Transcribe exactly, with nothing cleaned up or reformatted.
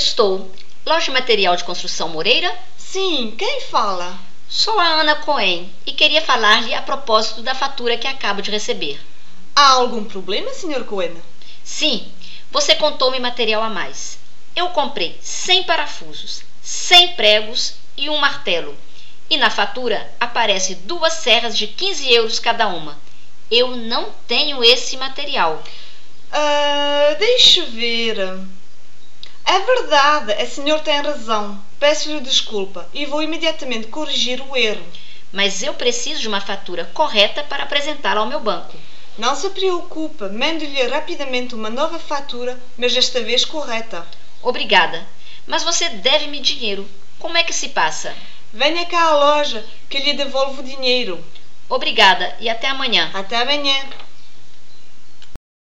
Estou. Loja de material de construção Moreira? Sim, quem fala? Sou a Ana Cohen e queria falar-lhe a propósito da fatura que acabo de receber. Há algum problema, senhor Cohen? Sim, você contou-me material a mais. Eu comprei cem parafusos, cem pregos e um martelo. E na fatura aparece duas serras de quinze euros cada uma. Eu não tenho esse material. Ah, deixe ver. É verdade, a senhora tem razão. Peço-lhe desculpa e vou imediatamente corrigir o erro. Mas eu preciso de uma fatura correta para apresentá-la ao meu banco. Não se preocupe, mando-lhe rapidamente uma nova fatura, mas desta vez correta. Obrigada, mas você deve-me dinheiro. Como é que se passa? Venha cá à loja, que lhe devolvo o dinheiro. Obrigada e até amanhã. Até amanhã.